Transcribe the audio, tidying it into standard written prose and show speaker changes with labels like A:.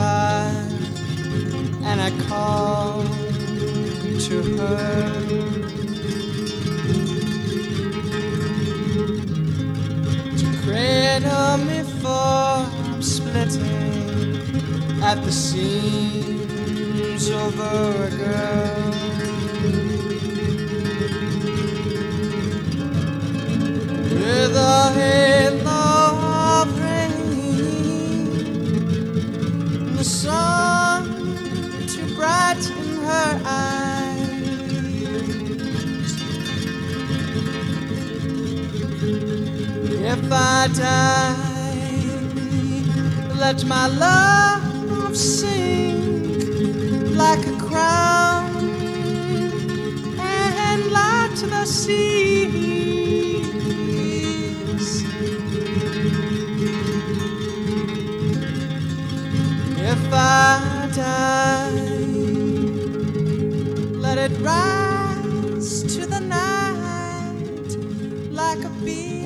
A: fire, and I call to her. To cradle me for I'm splitting at the seams over a girl. With a halo of rain, the sun to brighten her eyes. If I die, let my love sink like a crown and lie to the sea. If I die, let it rise to the night like a bee.